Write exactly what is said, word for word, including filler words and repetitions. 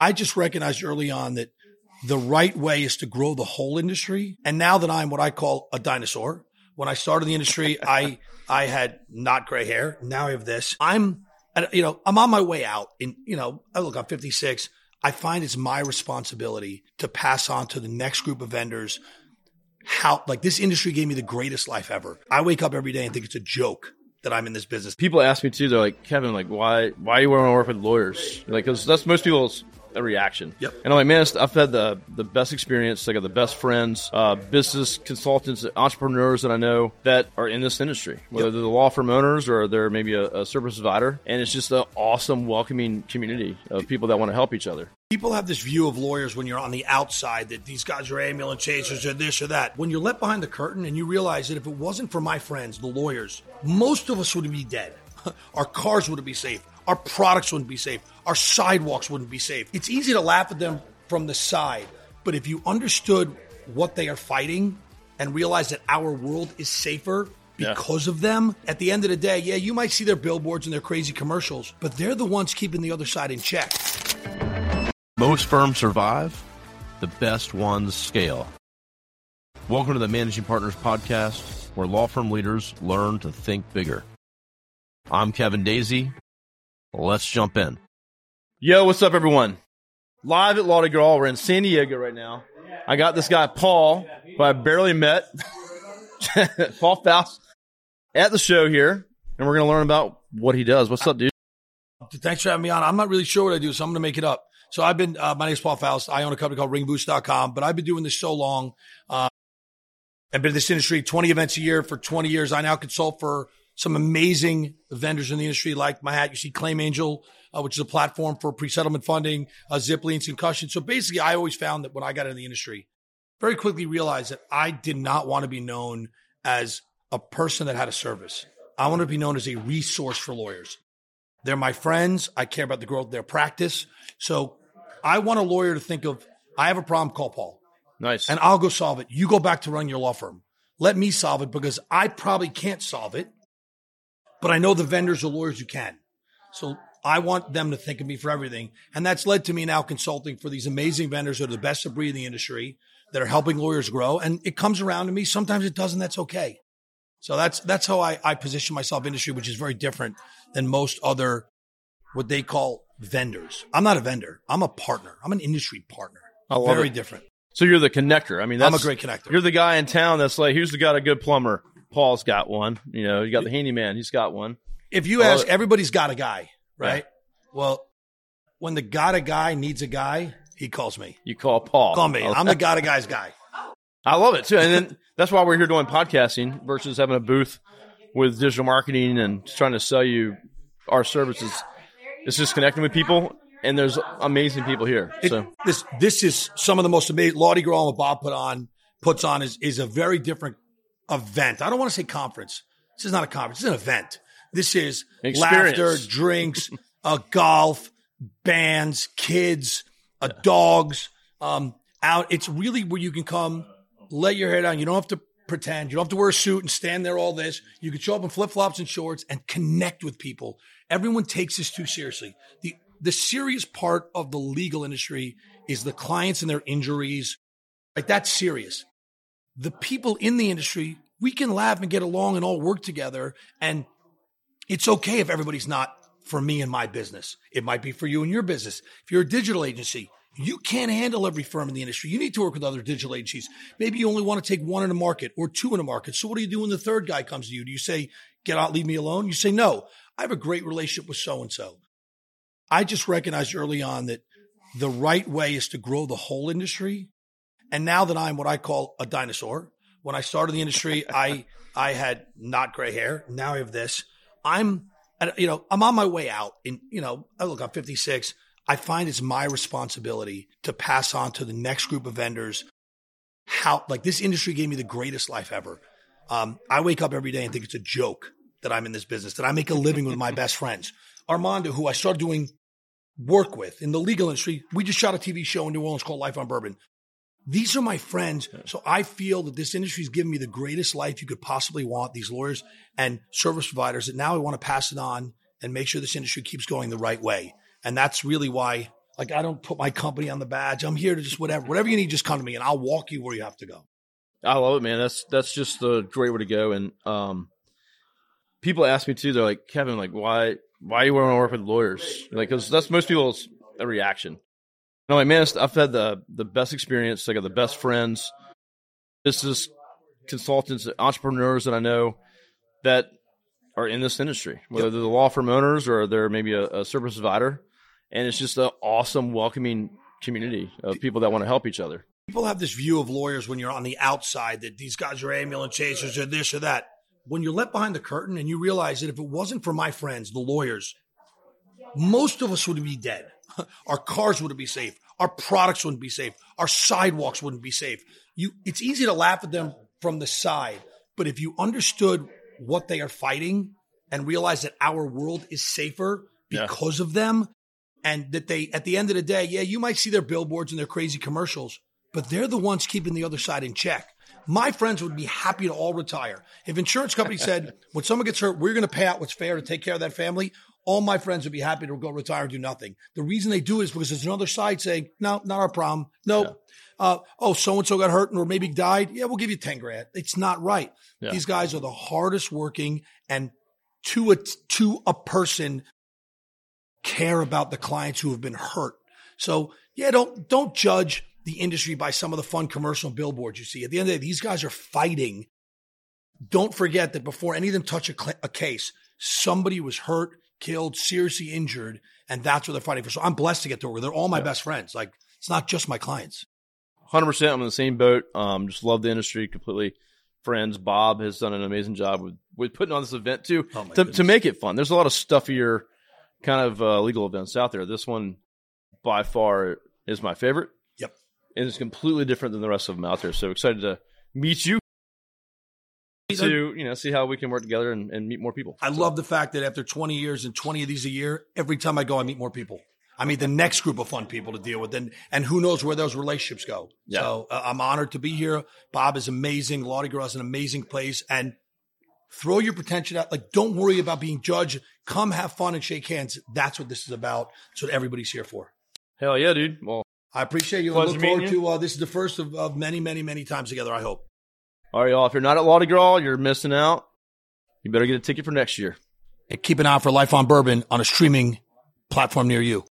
I just recognized early on that the right way is to grow the whole industry. And now that I'm what I call a dinosaur, when I started the industry, I I had not gray hair. Now I have this. I'm, you know, I'm on my way out. And, you know, look, I'm fifty-six. I find it's my responsibility to pass on to the next group of vendors how, like, this industry gave me the greatest life ever. I wake up every day and think it's a joke that I'm in this business. People ask me too, they're like, Kevin, like, why why do you want to work with lawyers? Like, because that's most people's a reaction. Yep. And I'm like, man, I've had the the best experience. I got the best friends, uh, business consultants, entrepreneurs that I know that are in this industry, whether yep. they're the law firm owners or they're maybe a, a service provider. And it's just an awesome, welcoming community of people that want to help each other. People have this view of lawyers when you're on the outside that these guys are ambulance chasers or this or that. When you're let behind the curtain and you realize that if it wasn't for my friends, the lawyers, most of us would be dead. Our cars wouldn't be safe. Our products wouldn't be safe. Our sidewalks wouldn't be safe. It's easy to laugh at them from the side, but if you understood what they are fighting and realize that our world is safer because yeah. of them, at the end of the day, yeah, you might see their billboards and their crazy commercials, but they're the ones keeping the other side in check. Most firms survive, the best ones scale. Welcome to the Managing Partners Podcast, where law firm leaders learn to think bigger. I'm Kevin Daisy. Let's jump in. Yo, what's up, everyone? Live at Law Degree. We're in San Diego right now. I got this guy, Paul, who I barely met. Paul Faust at the show here, and we're going to learn about what he does. What's up, dude? Thanks for having me on. I'm not really sure what I do, so I'm going to make it up. So I've been, uh, my name is Paul Faust. I own a company called ring boost dot com, but I've been doing this so long. Uh, I've been in this industry, twenty events a year for twenty years. I now consult for some amazing vendors in the industry, like my hat. You see Claim Angel, uh, which is a platform for pre-settlement funding, uh, zip liens, concussion. So basically, I always found that when I got into the industry, very quickly realized that I did not want to be known as a person that had a service. I want to be known as a resource for lawyers. They're my friends. I care about the growth of their practice. So I want a lawyer to think of, I have a problem, call Paul. Nice. And I'll go solve it. You go back to run your law firm. Let me solve it because I probably can't solve it, but I know the vendors or lawyers who can. So I want them to think of me for everything. And that's led to me now consulting for these amazing vendors that are the best of breed in the industry that are helping lawyers grow. And it comes around to me. Sometimes it doesn't. That's okay. So that's that's how I, I position myself in industry, which is very different than most other what they call vendors. I'm not a vendor. I'm a partner. I'm an industry partner. I love very it. different. So you're the connector. I mean, that's, I'm a great connector. You're the guy in town that's like, who's the got a good plumber? Paul's got one. You know, you got the handyman. He's got one. If you ask, everybody's got a guy, right? Yeah. Well, when the got a guy needs a guy, he calls me. You call Paul. Call me. I'm the got a guy's guy. I love it too. And then that's why we're here doing podcasting versus having a booth with digital marketing and trying to sell you our services. It's just connecting with people, and there's amazing people here. So it, this this is some of the most amazing. Law Degree and Bob put on puts on is is a very different event. I don't want to say conference. This is not a conference. It's an event. This is Experience. Laughter, drinks, uh, golf, bands, kids, uh, dogs. Um, out. It's really where you can come, let your hair down. You don't have to pretend. You don't have to wear a suit and stand there all this. You can show up in flip-flops and shorts and connect with people. Everyone takes this too seriously. The the serious part of the legal industry is the clients and their injuries. Like, that's serious. The people in the industry, we can laugh and get along and all work together. And it's okay if everybody's not for me and my business. It might be for you and your business. If you're a digital agency, you can't handle every firm in the industry. You need to work with other digital agencies. Maybe you only want to take one in a market or two in a market. So what do you do when the third guy comes to you? Do you say, get out, leave me alone? You say, no, I have a great relationship with so-and-so. I just recognized early on that the right way is to grow the whole industry. And now that I'm what I call a dinosaur, when I started the industry, I I had not gray hair. Now I have this. I'm, you know, I'm on my way out. And, you know, look, I'm fifty-six. I find it's my responsibility to pass on to the next group of vendors how, like, this industry gave me the greatest life ever. Um, I wake up every day and think it's a joke that I'm in this business, that I make a living with my best friends. Armando, who I started doing work with in the legal industry, we just shot a T V show in New Orleans called Life on Bourbon. These are my friends. So I feel that this industry has given me the greatest life you could possibly want, these lawyers and service providers, that now I want to pass it on and make sure this industry keeps going the right way. And that's really why Like, I don't put my company on the badge. I'm here to just whatever. Whatever you need, just come to me, and I'll walk you where you have to go. I love it, man. That's that's just a great way to go. And um, people ask me, too, they're like, Kevin, like, why why you want to work with lawyers? Like, because that's most people's reaction. I'm like, man, I've had the, the best experience. I got the best friends, business consultants, entrepreneurs that I know that are in this industry, whether Yep. they're the law firm owners or they're maybe a, a service provider. And it's just an awesome, welcoming community of people that want to help each other. People have this view of lawyers when you're on the outside that these guys are ambulance chasers or this or that. When you're let behind the curtain and you realize that if it wasn't for my friends, the lawyers, most of us would be dead. Our cars wouldn't be safe. Our products wouldn't be safe. Our sidewalks wouldn't be safe. You, it's easy to laugh at them from the side, but if you understood what they are fighting and realize that our world is safer because yeah. of them, and that they, at the end of the day, yeah, you might see their billboards and their crazy commercials, but they're the ones keeping the other side in check. My friends would be happy to all retire. If insurance companies said, when someone gets hurt, we're going to pay out what's fair to take care of that family, all my friends would be happy to go retire and do nothing. The reason they do it is because there's another side saying, no, not our problem. No. Yeah. Uh, oh, so-and-so got hurt or maybe died. Yeah, we'll give you ten grand. It's not right. Yeah. These guys are the hardest working, and to a, to a person care about the clients who have been hurt. So yeah, don't, don't judge the industry by some of the fun commercial billboards you see. At the end of the day, these guys are fighting. Don't forget that before any of them touch a, cl- a case, somebody was hurt, killed, seriously injured, and that's what they're fighting for. So I'm blessed to get to work with. They're all my yeah. best friends. Like, it's not just my clients. one hundred percent. I'm in the same boat. Um, just love the industry completely. Friends, Bob has done an amazing job with, with putting on this event too, oh to, to make it fun. There's a lot of stuffier kind of uh, legal events out there. This one by far is my favorite. Yep. And it's completely different than the rest of them out there. So excited to meet you, to, you know, see how we can work together and, and meet more people. I so. love the fact that after twenty years and twenty of these a year, every time I go, I meet more people. I meet the next group of fun people to deal with, and, and who knows where those relationships go. Yeah. So uh, I'm honored to be here. Bob is amazing. Lottie Girl is an amazing place, and throw your potential out. Like, don't worry about being judged. Come have fun and shake hands. That's what this is about. That's what everybody's here for. Hell yeah, dude. Well, I appreciate you. I look forward to uh, this is the first of, of many, many, many times together, I hope. All right, y'all. If you're not at Lottie Girl, you're missing out. You better get a ticket for next year. And keep an eye out for Life on Bourbon on a streaming platform near you.